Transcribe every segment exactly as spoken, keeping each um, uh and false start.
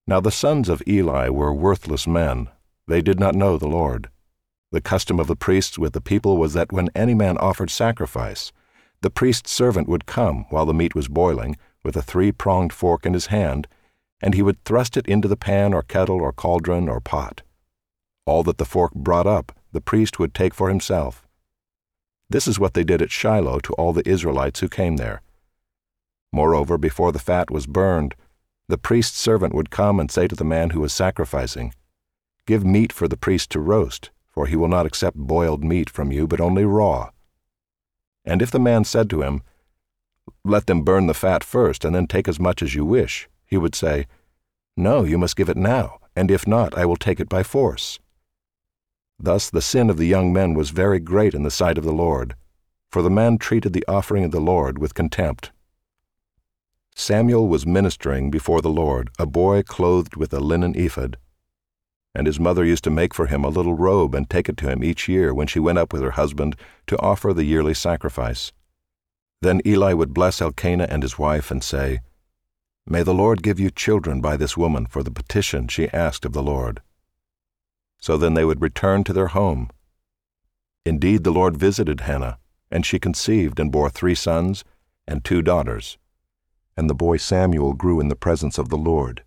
Now the sons of Eli were worthless men. They did not know the Lord. The custom of the priests with the people was that when any man offered sacrifice, the priest's servant would come while the meat was boiling, with a three-pronged fork in his hand, and he would thrust it into the pan or kettle or cauldron or pot. All that the fork brought up, the priest would take for himself. This is what they did at Shiloh to all the Israelites who came there. Moreover, before the fat was burned, the priest's servant would come and say to the man who was sacrificing, "Give meat for the priest to roast, for he will not accept boiled meat from you, but only raw." And if the man said to him, "Let them burn the fat first, and then take as much as you wish," he would say, "No, you must give it now, and if not, I will take it by force." Thus the sin of the young men was very great in the sight of the Lord, for the man treated the offering of the Lord with contempt. Samuel was ministering before the Lord, a boy clothed with a linen ephod. And his mother used to make for him a little robe and take it to him each year when she went up with her husband to offer the yearly sacrifice. Then Eli would bless Elkanah and his wife and say, "May the Lord give you children by this woman for the petition she asked of the Lord." So then they would return to their home. Indeed, the Lord visited Hannah, and she conceived and bore three sons and two daughters. And the boy Samuel grew in the presence of the Lord.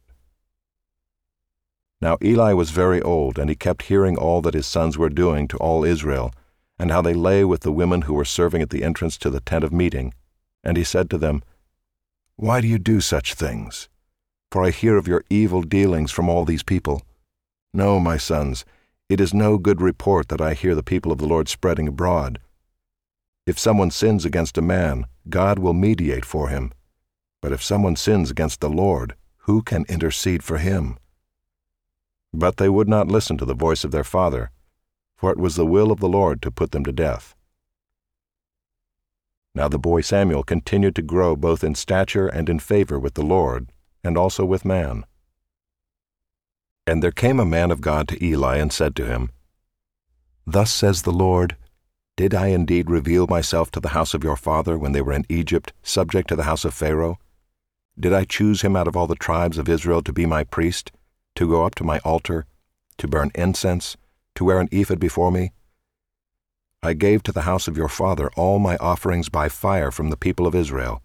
Now Eli was very old, and he kept hearing all that his sons were doing to all Israel, and how they lay with the women who were serving at the entrance to the tent of meeting. And he said to them, "Why do you do such things? For I hear of your evil dealings from all these people. No, my sons, it is no good report that I hear the people of the Lord spreading abroad. If someone sins against a man, God will mediate for him. But if someone sins against the Lord, who can intercede for him?" But they would not listen to the voice of their father, for it was the will of the Lord to put them to death. Now the boy Samuel continued to grow both in stature and in favor with the Lord, and also with man. And there came a man of God to Eli and said to him, "Thus says the Lord, Did I indeed reveal myself to the house of your father when they were in Egypt, subject to the house of Pharaoh? Did I choose him out of all the tribes of Israel to be my priest, to go up to my altar, to burn incense, to wear an ephod before me? I gave to the house of your father all my offerings by fire from the people of Israel.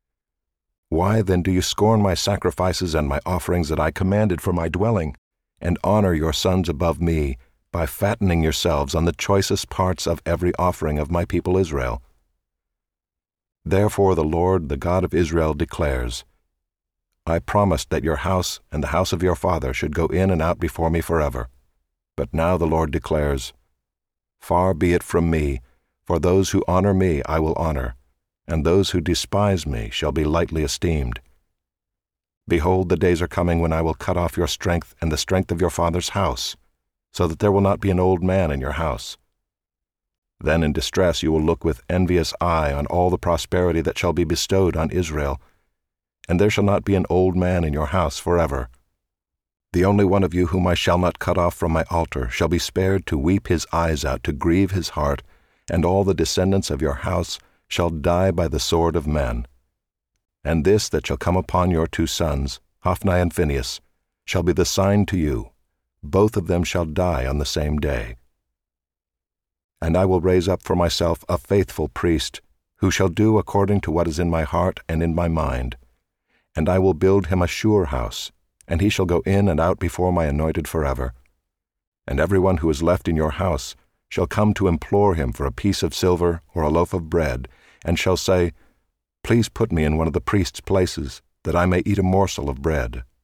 Why then do you scorn my sacrifices and my offerings that I commanded for my dwelling, and honor your sons above me, by fattening yourselves on the choicest parts of every offering of my people Israel? Therefore the Lord, the God of Israel, declares, I promised that your house and the house of your father should go in and out before me forever. But now the Lord declares, Far be it from me, for those who honor me I will honor, and those who despise me shall be lightly esteemed. Behold, the days are coming when I will cut off your strength and the strength of your father's house, so that there will not be an old man in your house. Then in distress you will look with envious eye on all the prosperity that shall be bestowed on Israel, and there shall not be an old man in your house forever. The only one of you whom I shall not cut off from my altar shall be spared to weep his eyes out, to grieve his heart, and all the descendants of your house shall die by the sword of men. And this that shall come upon your two sons, Hophni and Phinehas, shall be the sign to you. Both of them shall die on the same day. And I will raise up for myself a faithful priest, who shall do according to what is in my heart and in my mind. And I will build him a sure house, and he shall go in and out before my anointed forever. And everyone who is left in your house shall come to implore him for a piece of silver or a loaf of bread, and shall say, Please put me in one of the priest's places, that I may eat a morsel of bread.